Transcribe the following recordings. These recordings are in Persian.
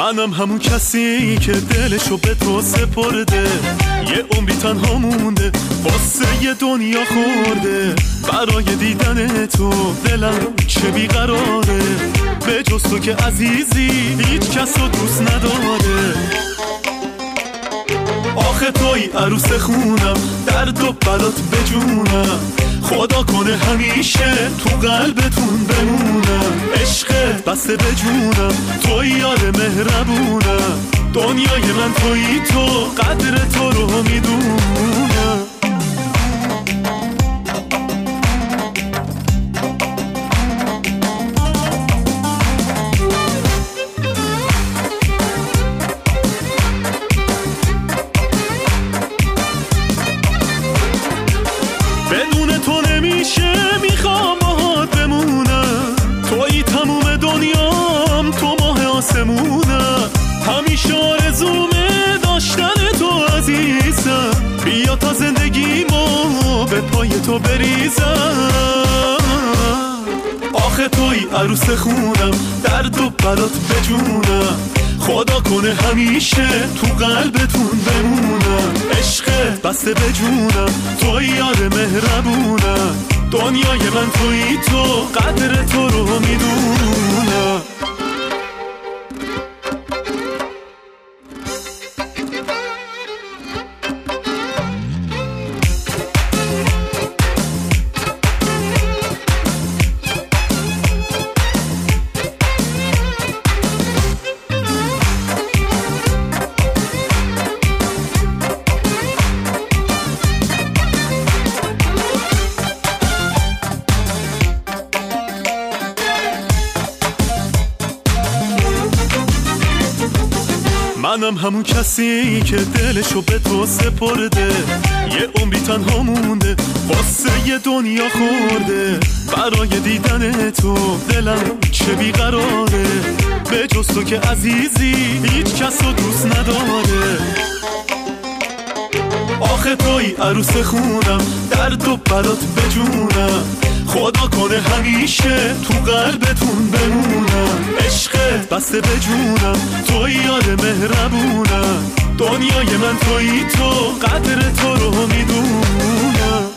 منم همون کسی که دلشو به تو سپرده، یه عمری تنها مونده واسه یه دنیا خورده. برای دیدن تو دلم چه بیقراره، به جز تو که عزیزی هیچ کس رو دوست نداره. آخه توی عروس خونم، درد و بلات بجونم، خدا کنه همیشه تو قلبتون بمونم. عشق بسته بجونم، توی یار مهربونم، دنیای من توی تو، قدر تو رو میدونم. بدون تو نمیشه، میخوام باهات بمونم، توی تموم دنیام، تو ماه آسمونم. همیشه آرزومه داشتن تو عزیزم، بیا تا زندگیمو به پای تو بریزم. آخه توی عروس خونم، درد و بلات بجونم، خدا کنه همیشه تو قلبتون بمونم. عشق بسته بجونم، توی یار مهربونم، دنیای من توی تو، قدر تو رو میدونم. منم همون کسی که دلشو به تو سپرده، یه عمری تنها مونده واسه یه دنیا خورده. برای دیدن تو دلم چه بیقراره، به جز تو که عزیزی هیچ کس رو دوست نداره. آخه توی عروس خونم، درد و بلات بجونم، خدا کنه همیشه تو قلبتون بمونم. عشق بسته بجونم، توی یار مهربونم، دنیای من توی تو، قدر تو رو میدونم.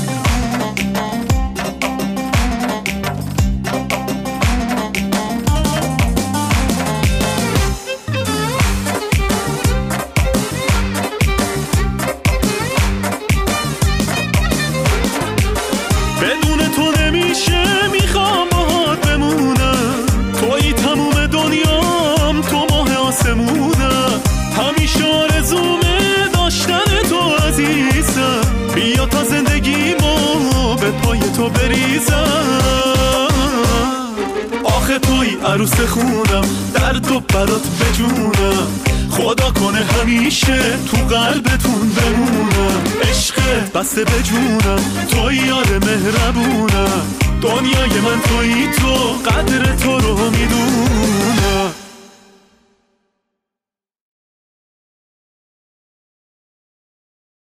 بدون تو نمیشه، میخوام باهات بمونم، توی تموم دنیام، تو ماه آسمونم. همیشه آرزومه داشتن تو عزیزم، بیا تا زندگیمو به پای تو بریزم. آخه توی عروس خونم، درد و بلات بجونم، خدا کنه همیشه تو قلبتون بمونم. عشق بسته بجونم، توی یار مهربونم، دنیای من توی تو، قدر تو رو میدونم.